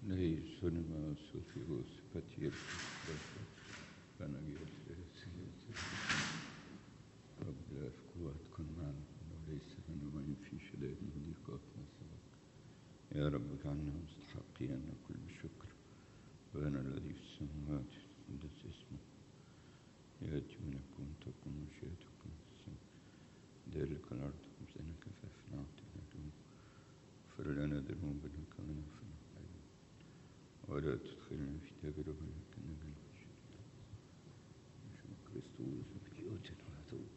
Nei sono Sofios Patir Panagir قبل قوات كن معنا وليس لنا ما ينفي شدائد وضيقاتنا سبق يا رب اجعلنا مستحقين كل شكر وأنا الذي في السماوات قدس اسمه يأتي ملكوت تكن مشيئتك كما في السماء ذلك الأرض خبزنا كفافنا أعطنا اليوم اغفر لنا ذنوبنا كما نغفر للمذنبين ولا تدخلنا في تجربة لكن نجنا من الشرير باسم كريستوس وفتيوتنا وعطوك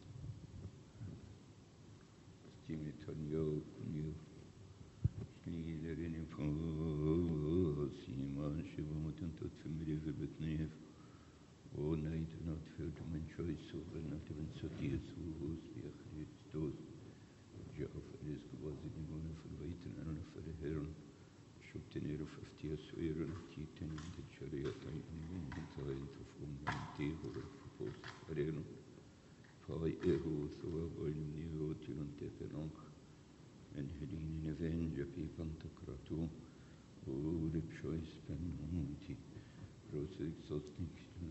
Timitanyo kunyo lilerini fasiman şivamutan tutfimri ve betnef o naytuna tfirdu min şoysu ve natibin sotiyesus bi Christos جاء فرزق وازدنون في البيت أنا فرهرن شبتني رففتي سويرن تيتن من الشريعة من تغير تفهم من تيه ورفقوس فرهرن فايه ثواب المنيو تلون تفنانك من هدين نفين جفي فانتقراتو ورب شويس بنوتي روسك صوتنك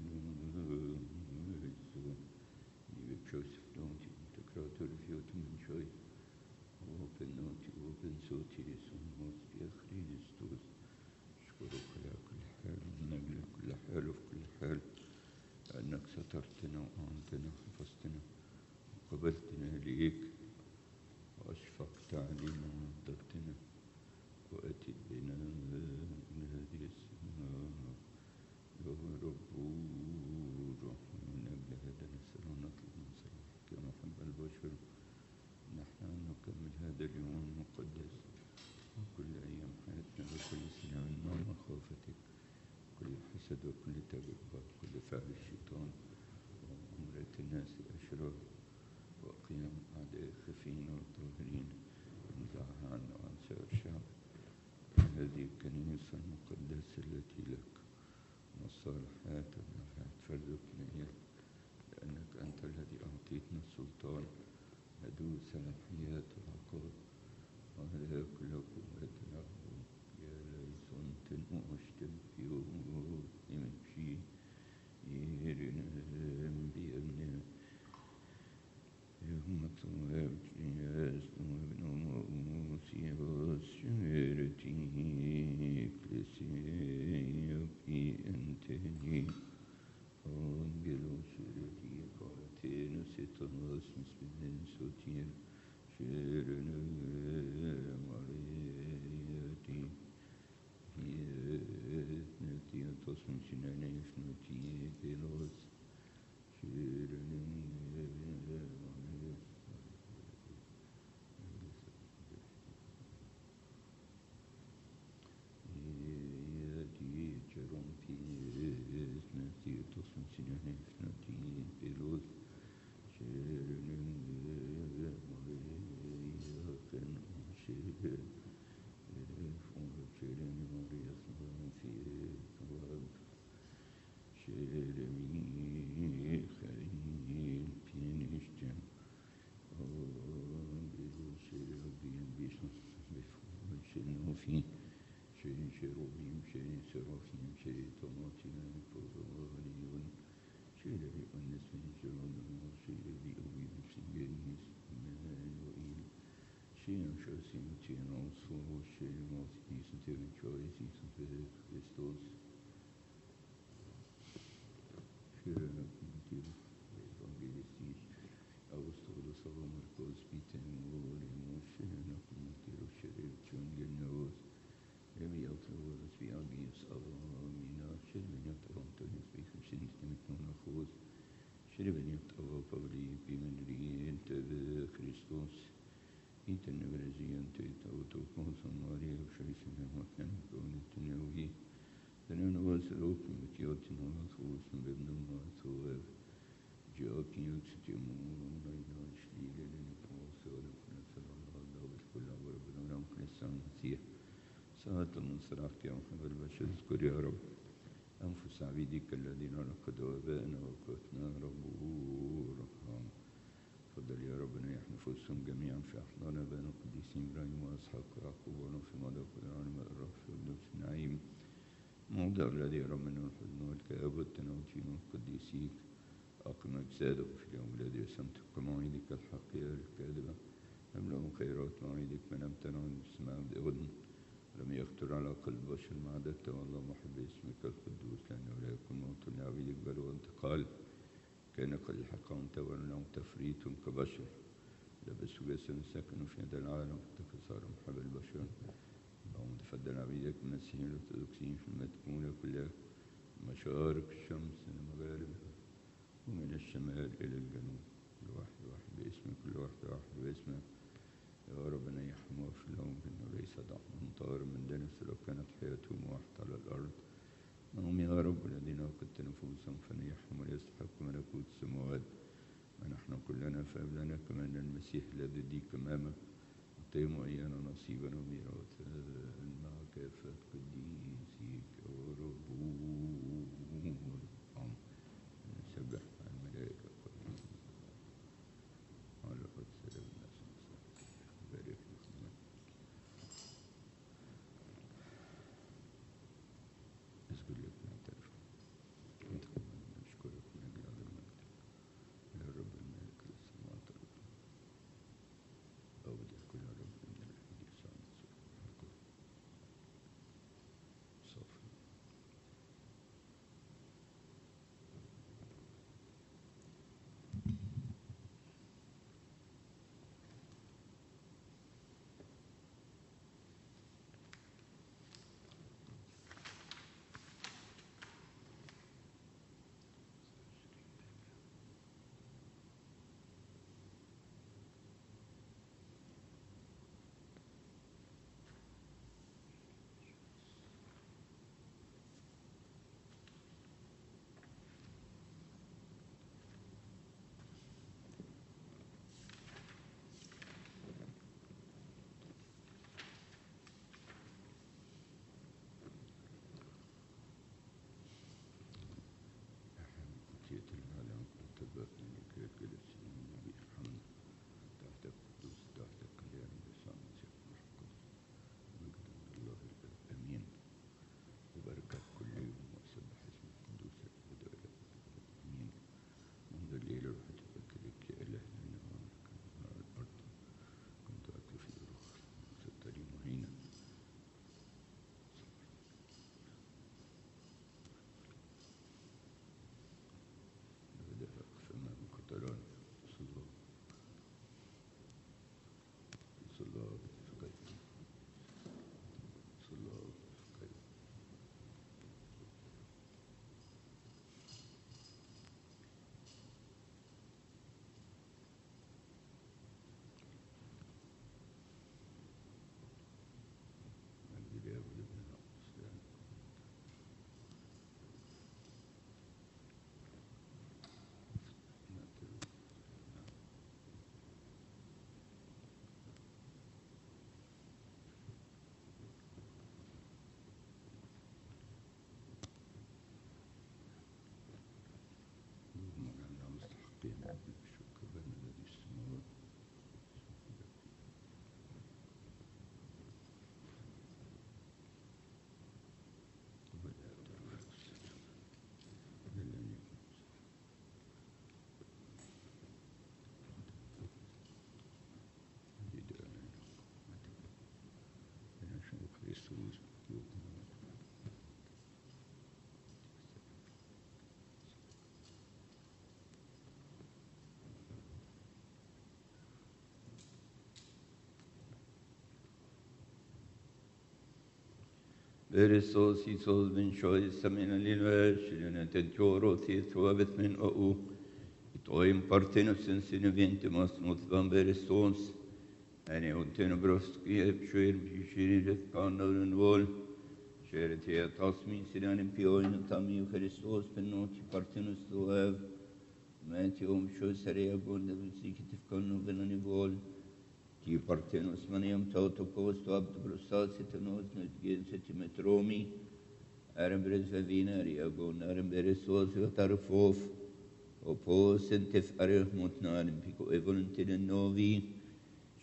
يبب شويس بنوتي تقراتو رفيوت من شويس وبنوتي وبنسوتي سموت بأخريستوس أشكرك على كل حال ونجل كل حال وفي كل حال أنك سترتنا وأعنتنا وحفظتنا وقبلتنا ليك وأشفقت علينا ونضجتنا وأتت بنا من هذه السماء يا رب روح من أجل هذا نسأل ونطلب من صلاحك يا محب البشر نحن نكمل هذا اليوم المقدس وكل أيام حياتنا وكل سنة من مخافتك كل حسد وكل تجربة كل فعل الشيطان وأمرة الناس الأشرار وقيام أعداء خفين والظاهرين انزعها عنا وعن سائر الشعب هذه الكنيسة المقدسة التي لك والصالحات والنفعات فارزقنا إياك لأنك أنت الذي أعطيتنا السلطان ندوس صلاحيات العقاب وهذا كل قوتنا يا ليسون تنوشتن في يوم نمشي يرنم بأمنا يوم طواب جياس وابن موسي وسيرتي كلسي في أنتني أنجلو سيرتي قاتين ستناس مسبن سوتير شيرنا مريتي نتي تصمن سناني فنتي بلاس شيرنا جرم في نتي تصمن سناني فنتي بلاس شيرنا مريكن شير فورجرني مريسنا في كواب شيرمي خيل بينشتن بيرو شير بين بيشنس بفور شنو في شير شيروبيم شير سرافيم شير طماطم فورانيون شير أنس من جرانو شير بيوي بسنجريس مانوئيل شير شاسين تينوسو شير موسي سنتين شويسي سنتين كريستوس شير كنتير إيفانجيليستيش أوستولو صلو مركوز بيتن وليموش نقومتير شير تشونجنوس ربي أطلوز في أجيس أمينا شير من يطرونتونيس بيخمسين تمتنون أخوز شير من يطلو بولي بمن رين تبا كريستوس إيتن برزيان تيتاوتو كونسون ماريا وشيسنا وكان كون التنوي لأننا واسلوك متيوتنا وخوص بابننا ثواب جاكي يكستيمون بينا شليل لنفوس ولكنا سر الله والكل وربنا ونمكن السامسية ساعة من صلاحك يا محب البشر اذكر يا رب أنفس عبيدك الذين لقد وابانا وقتنا رب ورحم تفضل يا ربنا يحن نفوسهم جميعا في أحضان بين القديسين إبراهيم وإسحاق ويعقوب ونوح في مدى وقدران الرب في قدوس النعيم ده الذي يرى منه الحزن والكآبة والتناوشين والقديسين أقم أجسادهم في اليوم الذي رسمته كمواعيدك الحقيقة الكاذبة أملأهم خيرات مواعيدك من أمتنع عن السماء بأذن لم يخطر على قلب بشر ما عددت والله محب اسمك القدوس لأنه لا يكون موت لعبيدك بل هو انتقال كان قد الحق وانتظر لهم تفريط كبشر لبسوا جسد سكنوا في هذا العالم صار محب البشر اللهم تفضل عبيدك من المسيحيين الأرثوذكسيين في المدكونة كلها مشارق الشمس لمغاربها ومن الشمال إلى الجنوب كل واحد واحد باسمه كل واحد واحد باسمه يا رب نيحهم واغفر لهم إنه ليس ضعفهم طاهر من دنس لو كانت حياتهم واحدة على الأرض هم يا رب الذين وقدت نفوسهم فنيحهم وليستحقوا ملكوت السماوات ونحن كلنا فهب لنا كمان المسيح الذي ديك أمامه أعطيهم إيانا نصيبنا وميراثا مع كافة قديسيك وربوهم نسبح مع الملائكة على قدس الناس بارك لكم نسجد لك نعترف نشكرك من أجل هذا المجد يا رب الملك للسماوات والأرض أودع كل رب من الحديث عن صافي جئت العالم تبقني لكي جلس النبي الحمد تحت القدوس تحت الكلام لسان سيف القدس مجد الله الأب أمين وبركة كل يوم وأسبح اسم القدوس الأبد إلى أمين منذ الليل رحت أفكرك يا إله لأنه على الأرض كنت أكل في الروح ستري مهينا بدأك فما قتلان صلى فكيف صلى فكيف مجد لأبد ابن الإسلام اللهم اجعلنا مستحقين بالشكر بين الذي السماوات Beresos Isos ben Shoy Samina Lilvesh, United Joro, Thwabeth min O. Toim Partenus in Sineventimus, Muthvan Beresos, and Eutenobroski, Epshuir, Bishir, Kandal and Wall, Charity at Tosmi, Sidan and Pioin, Tami, Beresos, Penoti, Partenus to have Matthew, Shosarea, Bond, the Executive Convent and Wall. Ti partenus maniam tauto posto ab prosasitanus net genset metromi arembres vavinaria gon arembres tarfof opos entif areh mutnarim pico evoluntin novi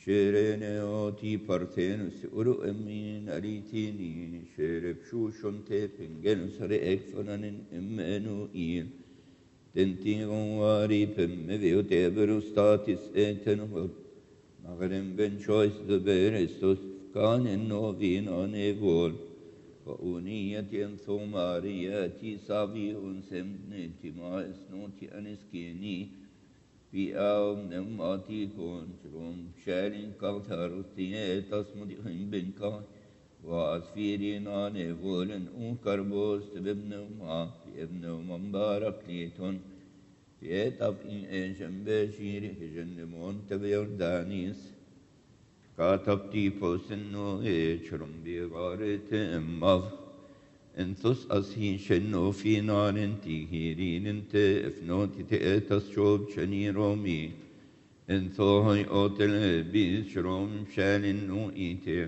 Shereneoti Parthenus Uru Emin Aritini Shereb Shushon Tepingenus Reekfonanin Emmanuel Tentingon Waripem Mevio Teberus Statis Etenhot Magrem Ben Choice the Berestos Kanen Novin on Evol Uniyatien Thomariati Savi Unsemneti Maes Noti Aniskini Biaum Nemati Conchrum Sharing Kaltaruti Tasmudihim Binka was feeding on a woolen Unkarbos to Bibnuma, Bibnum Barakleton, Yet up in Asian Bashir, Hijan the Monteverdanis, Cut up Tipos and no Chrum Bigaret Mav, and thus as he shed no finan in Tihirin inte, if not it etas job Chaniromi, and so I otel bis Shrom Shalin no ite.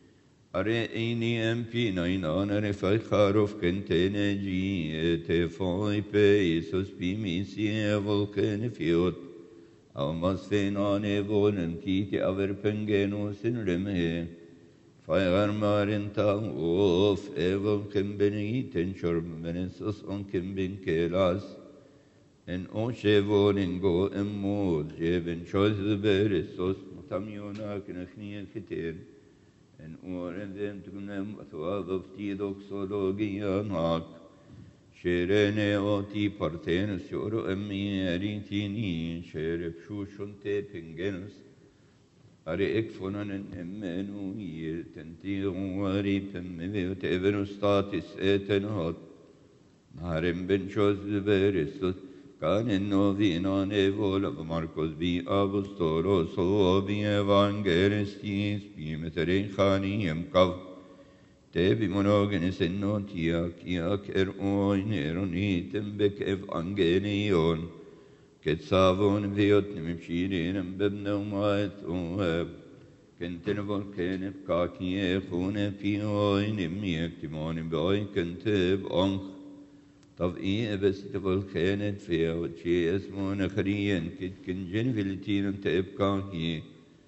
Areini empi nainan refai kharof kentene ji te foi pe Isus bimisi volken fiot almas fenane vonen kiti aver pengenos in remhe faigar marin tang of evon kembeni tenchor menesus on kembin kelas en o chevonin go emod jeven choice the beresos mutamiona knachni kiter en åren den tunem atwadav tidoxologia nak sherene oti partenus yoro emmi eritini sherep shushun te pingenus are ekfonanen emmenu yir tentirun wari pemmeve tevenus statis etenhot narem ben chos berestos Canen novinan evol av Marcos bi apostolos o bi evangelistis bi meterein chaniem kav te bi monogenes enotiak iak oin eronitem bek evangelion ketsavon viot nimshirinem bebneumaet oeb kenten volkenep kakie khune pi oinim miek timonim boi kenteb onch طب إيه بس تقول كانت فيها وشي اسمه نخريا كن جنفلتين انت إبقاكي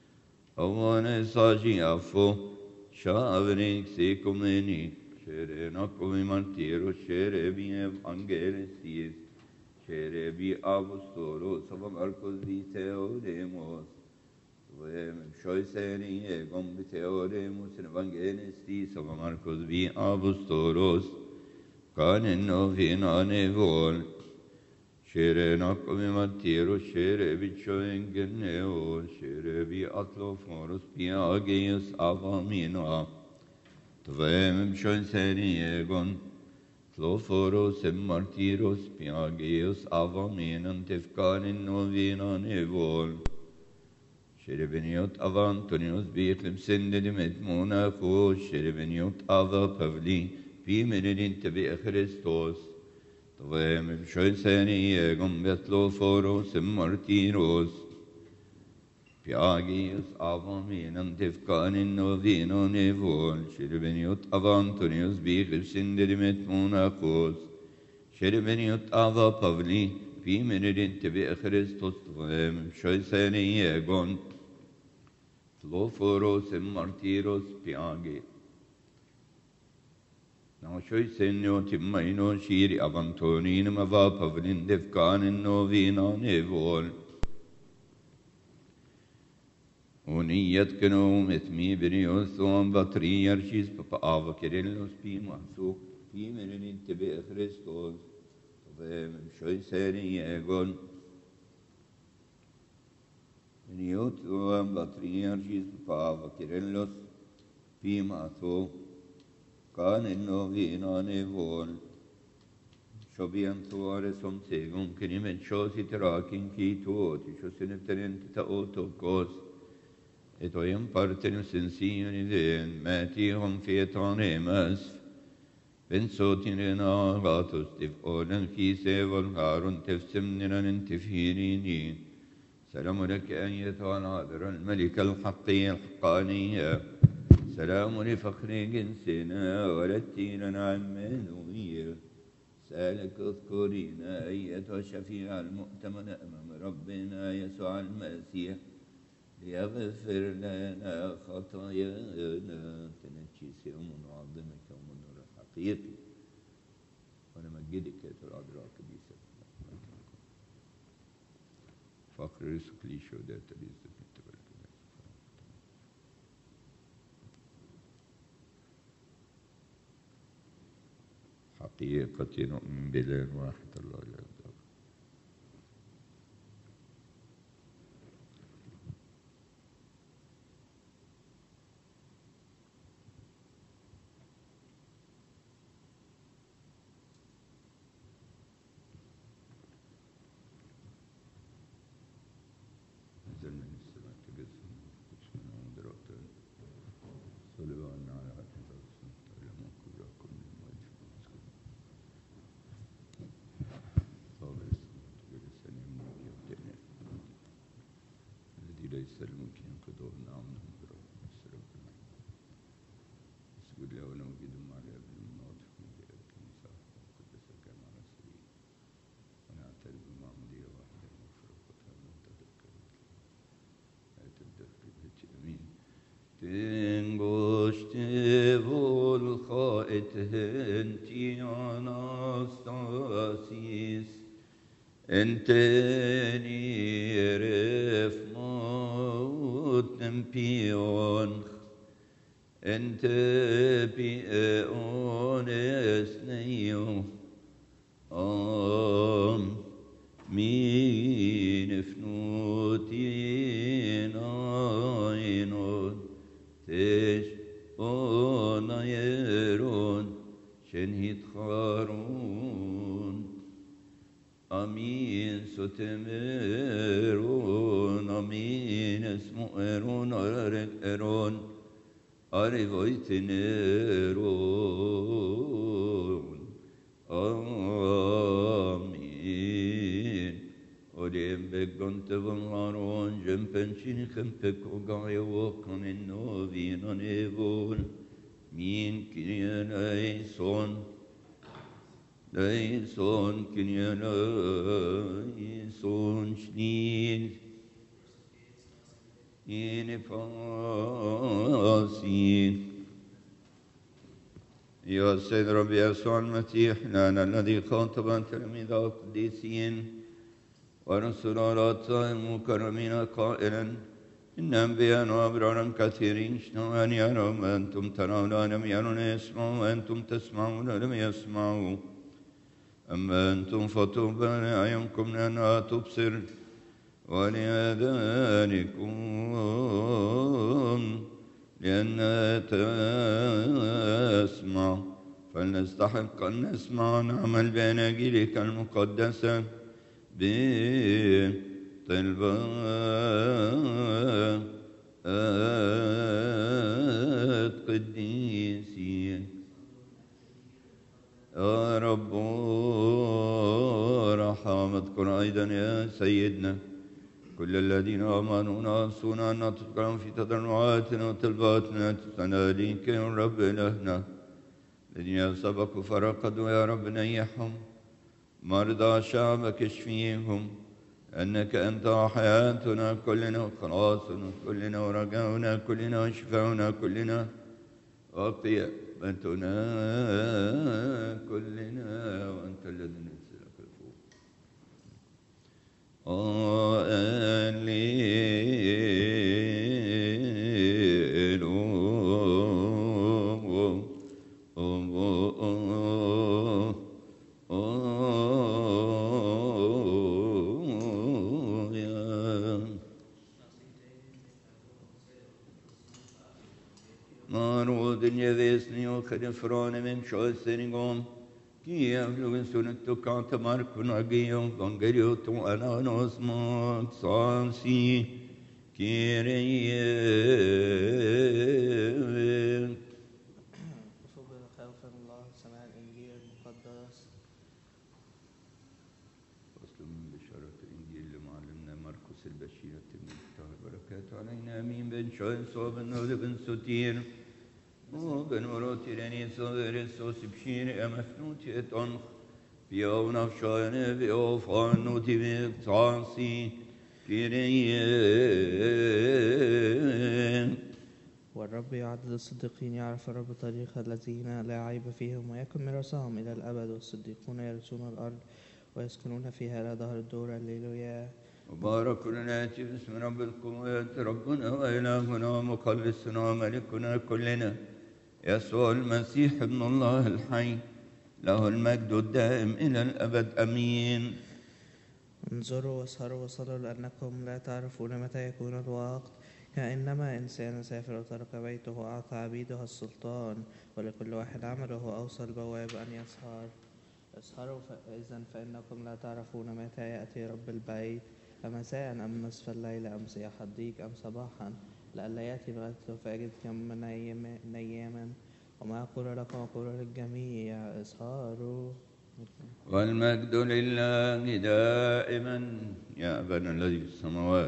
أوانا صاجي أفو شابريك سيكمني شريناكم مانتيرو شربي أنجلسيس شربي أبوستولو سبا مركز دي تيوديموس ومشوي سيني قم بتيوديموس نفانجلسي سبا مركز بي أبوستولوس Canen novinane vol, shere nakomi matiro, shere bicho engeneo, shere bi atlo foros piageus avamina, tvem shon seni egon, tloforos em martiros piageus avaminan tefkanen novinane vol, shere beniot avantonios biklim sendedim et monaco, shere beniot ava pavli, في منين تبي خريستوس طوام بشوي ثانية قم بيطلو فوروس مارتيروس في آجيوس آفامين انتف كان النوفينو نيفول شربنيوت أفانتونيوس بيخب سندرمت موناكوس شربنيوت آفا بافلي في منين تبي خريستوس طوام بشوي ثانية قم تلو فوروس مارتيروس في آجيوس Noshoi senyo timmaino shiri avantonin mava pavlin defkanin novina nevol. Uniyat keno etmi binios on batriarchis papa ava kerelos pi mahsuk pi menin tebe Christos. Tovem shoi seni egon. Biniot on batriarchis papa ava kerelos pi mahsuk. Kan novina nevol. Shobian tuare som segum kenimen chosi terakin ki tuoti chosineteren ta otokos. Et oiam partenus in sion iden mati hom fietanemas. Bensotin rena gatus tif olen ki sevol harun tefsemniran intifirini. سلام لك أيتها العذراء الملكة الحقية الحقانية سلام لفخر جنسنا ولدتي لنا عمانويل سألك اذكرينا أيتها الشفيع المؤتمن أمام ربنا يسوع المسيح يغفر لنا خطايانا تنجيس يوم عظمك يوم النور الحقيقي ونمجدك يا الأدراك كنيسة فقر رزق لي شهداء تريزة التبرك حقيقة نؤمن بإله واحد الله لا إله ليس الممكن قدورنا عنهم برب السلام اسجد له ونوجد مع الاب المناطق من بلاد الكنيسه القدس الجامعه الرسوليه ونعترف بمعموديه واحده ومفرقتها من تذكر آية الدهر بيت امين تنقشت الخائت هنتي اناستاسيس انتني رف تمبيون انت بيون اسنيو مين فنوتين عينون تش يرون شنهيت خارون امين ستمرون امين اسمو ارون ارون اريفويتنرون امين وليم بقنت بمارون جنبنشين خمبك وقايا وقن النوبين نيبون مين كنيان ايسون ليسون كنيان ايسون شنين فاسين يا سيد ربي يسوع المسيح لنا الذي خاطب تلاميذ القديسين ورسل الله المكرمين قائلا إن أنبياء وأبرارا كثيرين اشتهوا أن يروا وأنتم ترون ولم يروا يسمعوا وأنتم تسمعون ولم يسمعوا أما أنتم فطوبى لأعينكم لأنها تبصر ولآذانكم لأنها تسمع فلنستحق أن نسمع ونعمل بأناجيلك المقدسة بطلبات قديسين يا رب رحم اذكر أيضا يا سيدنا كل الذين آمنوا ناصونا أن نتذكرهم في تضرعاتنا وطلباتنا تناديك يا رب إلهنا الذين سبقوا فرقدوا يا رب نيحهم مرضى شعبك اشفيهم أنك أنت حياتنا كلنا وخلاصنا كلنا ورجاؤنا كلنا وشفاؤنا كلنا وقيامتنا كلنا وأنت الذي ننزلك الفوق Marudinje vesni och från vem sjösäningom Kievlugen sunnet kanta markun agion vangeliot och ananos mat sansi Kyrie خوف من الله سماع الإنجيل المقدس فصل من بشارة الإنجيل لمعلمنا مرقس البشير تفتح البركات علينا آمين بن شويس وبن نود بن ستير وبن وروتي لني صغير السوس بشير أمفنوتي أتنخ بيونا فشاينة بيوفانوتي بيقتصاصي كيريا. والرب يعدد الصديقين، يعرف الرب طريق الذين لا عيب فيهم، ويكن ميراثهم إلى الأبد. والصديقون يرثون الأرض ويسكنون فيها إلى دهر الدور. هللويا. مبارك ناتي باسم رب القوات، ربنا وإلهنا ومخلصنا وملكنا كلنا يسوع المسيح ابن الله الحي، له المجد الدائم إلى الأبد. أمين. انظروا واسهروا وصلوا لأنكم لا تعرفون متى يكون الوقت، كأنما إنسان سافر وترك بيته وأعطى عبيده السلطان، ولكل واحد عمله أوصى البواب أن يسهر. اسهروا إذن فإنكم لا تعرفون متى يأتي رب البيت، أمساء أم نصف الليل أم صياح الديك أم صباحا، لئلا يأتي بغتة فأجدكم نياما. وما أقول لكم أقول للجميع، اسهروا. والمجد لله دائما يا أبانا الذي في السماوات.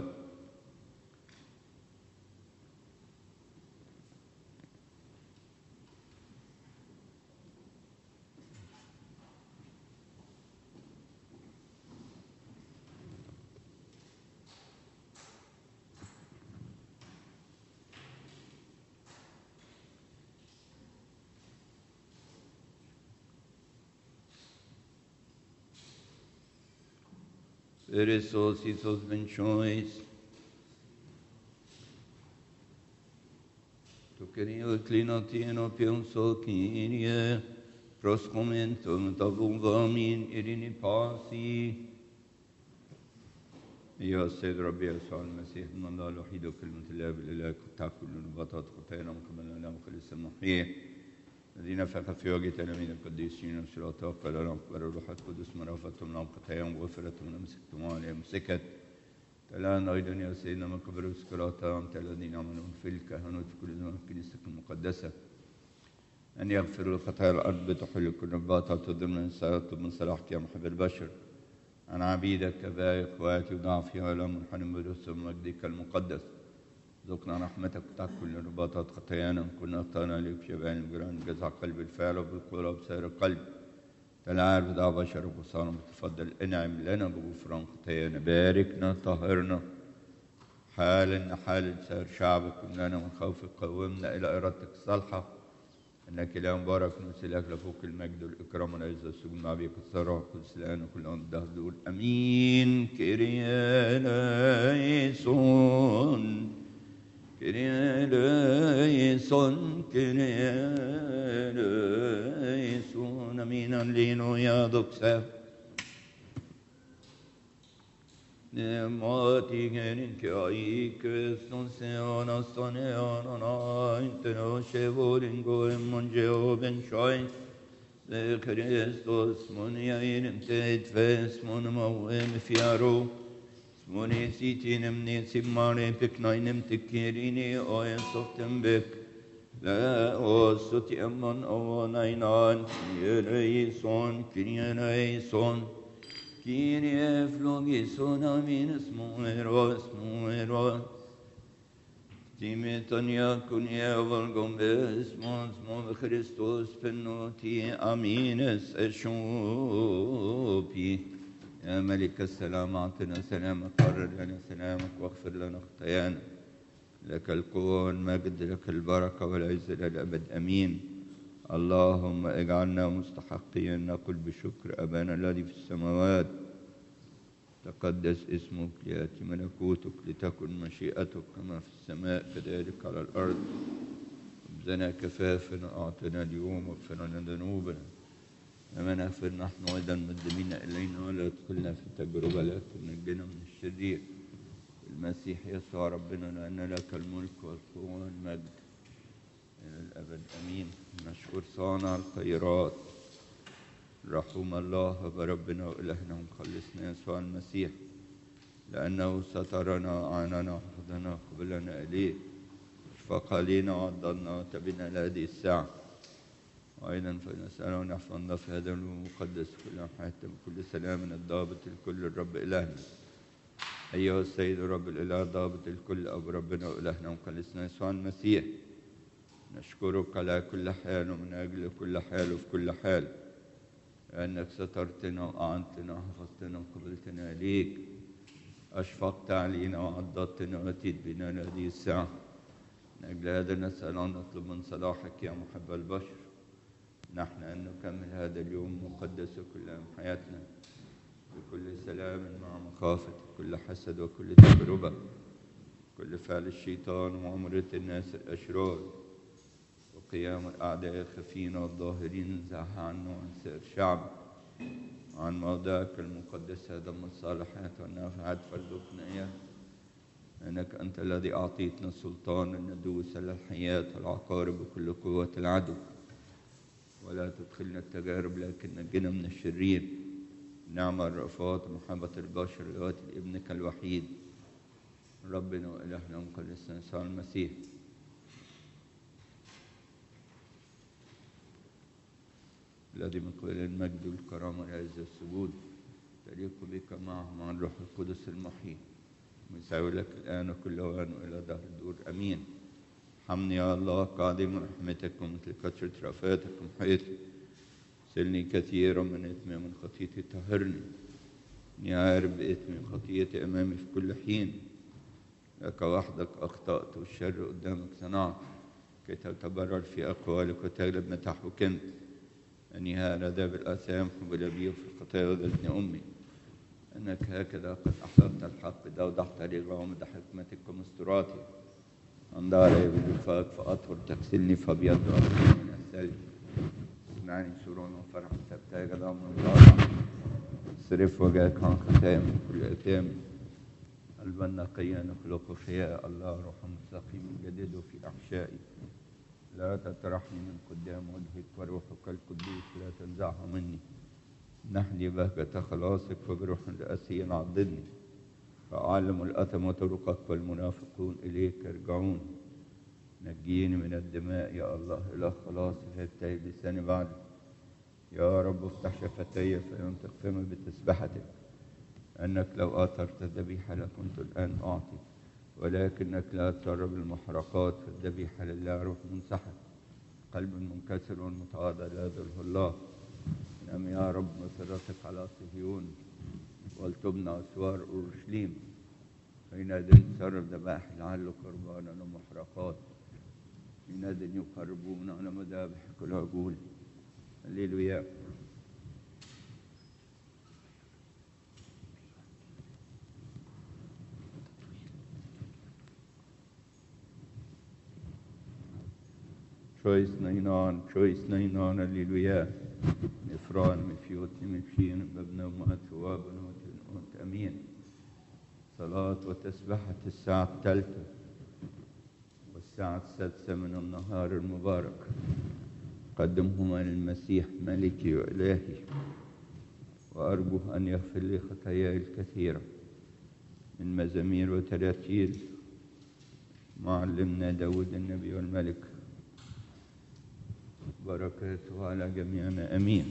Eresos Isos benchois. Tu querio clinotino pienso Kyrie, proscomentum tabungamin irini pasi. يا السيد ربي يسوع المسيح من الله الوحيد وكلمة الله بالإله تأكل نباتات خطايانا وقبلنا لنا وخلص المحيي الذي نفخ في وجه تلاميذ القديسين والشرطاء قال لهم اقبلوا الروح القدس مرافة لهم خطاياهم وغفرتهم لمسكتم عليهم مسكت. تلانا أيضا يا سيدنا من قبل الشرطاء أنت الذين يعملون في الكهنوت في كل زمان في كنيستك المقدسة أن يغفروا الخطايا الأرض بتحل كل نباتات وظلم الإنسان واطلب من صلاحك يا محب البشر عن عبيدك كباء إخواتي وضعفي ولا منحن بدوس مجدك المقدس. ذقنا رحمتك وتأكل لرباطات خطايانا كنا أخطأنا لك في شبعان الجيران جزع قلب الفعل وبالقول وبسائر القلب. تلا عارف دع بشر وصار متفضل انعم لنا بغفران خطايانا باركنا طهرنا حالنا حال سائر شعبك لنا من خوفك قومنا إلى إرادتك الصالحة إنك لا مبارك نسلك لفوق المجد والإكرام والعزة والسجود مع بيك الثراء قدس الآن وكل أن الدهر دول. أمين. كيريا ليسون كيريا ليسون كيريا ليسون. أمين. لينو يا دكسا Nemati genin ki ay keston seona soneona inteno shevorin goem monjeo ben shoy de Christos mon yain tet fes mon mawem fiaro mon sitinem ne simane peknainem tekirini o en softem bek la o soti amon o nainan yere son kinyene son Kyrie flogison amin smueros Timetonia kunia volgombes mons Christos penoti amines اشوبي. يا ملك السلام اعطنا سلامك قرر لنا سلامك واغفر لنا خطايانا. لك القوة والمجد لك البركة والعز إلى الأبد. أمين. اللهم اجعلنا مستحقين نقول بشكر أبانا الذي في السماوات تقدس اسمك ليأتي ملكوتك لتكن مشيئتك كما في السماء كذلك على الأرض. خبزنا كفافنا أعطنا اليوم واغفر لنا ذنوبنا كما نغفر نحن أيضا المذنبين إلينا ولا تدخلنا في تجربة لكن نجنا من الشرير. المسيح يسوع ربنا لأن لك الملك والقوة والمجد إلى الأبد. أمين. نشكر صانع الخيرات رحم الله بربنا وإلهنا ومخلصنا يسوع المسيح لأنه سترنا أعاننا وحفظنا قبلنا إليه اشفق علينا وعضدنا وتبنا لهذه الساعة. وأيضا فنسأله أن يحفظنا في هذا المقدس كل حياتنا بكل سلام الضابط الكل الرب إلهنا. أيها السيد الرب الإله ضابط الكل أبو ربنا وإلهنا ومخلصنا يسوع المسيح نشكرك على كل حال ومن أجل كل حال وفي كل حال لأنك سترتنا وأعنتنا وحفظتنا وقبلتنا إليك. أشفقت علينا وعضدتنا وأتيت بنا لهذه الساعة. من أجل هذا نسأل ونطلب من صلاحك يا محب البشر نحن أن نكمل هذا اليوم مقدس كل أيام حياتنا بكل سلام مع مخافة كل حسد وكل تجربة كل فعل الشيطان ومعاملة الناس الأشرار وقيام الأعداء الخفين والظاهرين انزعها عنه وعن سائر شعب وعن موضعك المقدس دم الصالحات والنافعات فارزقنا إياه إنك أنت الذي أعطيتنا السلطان أن ندوس على الحياة والعقارب بكل قوة العدو ولا تدخلنا التجارب لكن نجنا من الشرير. نعمة الرأفات ومحبة البشر لوات ابنك الوحيد ربنا وإلهنا ومخلصنا يسوع المسيح الذي من قبل المجد والكرامة والعز والسجود تليق بك معه مع الروح القدس المحيي ويساوي لك الآن وكل أوان وإلى دهر الدور أمين. حمني يا الله قادم رحمتك ومثل كثرة رأفاتك ومحيطي سلني كثيرا من إثمي ومن خطيتي طهرني إني عارف بإثمي وخطيتي أمامي في كل حين لك وحدك أخطأت والشر قدامك صنعت كي تتبرر في أقوالك وتغلب متى حكمت أني هذا بالآثام وبالأبي وفي الخطايا وذلتني أمي أنك هكذا قد أحببت الحق دوضحت لي غامض حكمتك ومستوراتي أمضى علي بجفاك فأطهر تغسلني فأبيض أكثر من الثلج اسمعني سرور وفرح تبتهج الأمر الواضح صرف وجهك عن ختام كل إثام قلبا نقيا نخلق فيها الله روحا مستقيما جدده في أحشائي لا تطرحني من قدام وجهك وروحك القدوس لا تنزعها مني نحلي بهجة خلاصك وبروح رأسي عضدني فأعلم الأثم وطرقك والمنافقون إليك يرجعون نجيني من الدماء يا الله إلى خلاصي فيبتهج لساني بعد يا رب افتح شفتي فينطق فمي بتسبحتك أنك لو آثرت الذبيحة لكنت الآن أعطي ولكنك لا تسر بالمحرقات فالذبيحة لله روح منسحب قلب منكسر ومتواضع لا يذله الله نعم يا رب مسرتك على صهيون ولتبنى أسوار أورشليم حينئذ تسر الذبائح لعل قربانا ومحرقات حينئذ يقربون على مذابح كل عجول هللويا. Choice nainan, hallelujah. Ifran mifyot mifshin بابنا ومات وابنوت ونوت أمين. صلاة وتسبحة الساعة الثالثة والساعة السادسة من النهار المبارك قدمهما للمسيح ملكي وإلهي وأرجو أن يغفر لي خطاياي الكثيرة من مزامير وتراتيل معلمنا داود النبي والملك بركاته على جميعنا أمين.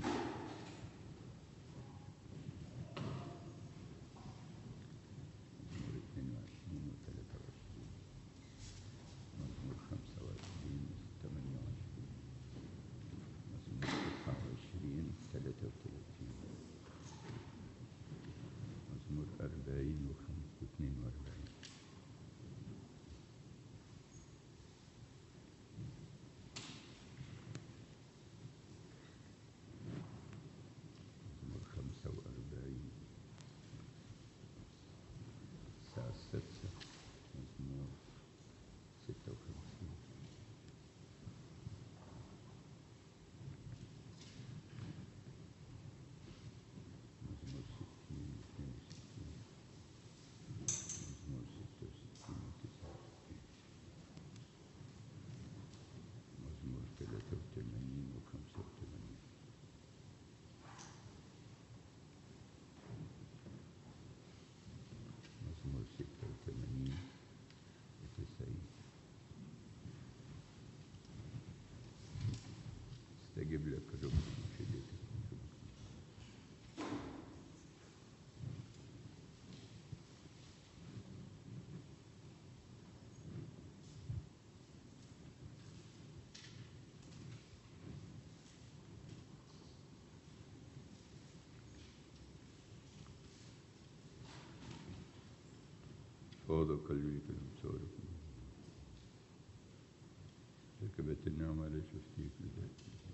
استجب لك الرب شدتك. تواضع قلبي في أبصاركم. ركبت النعمة على شفتيك لذاتي.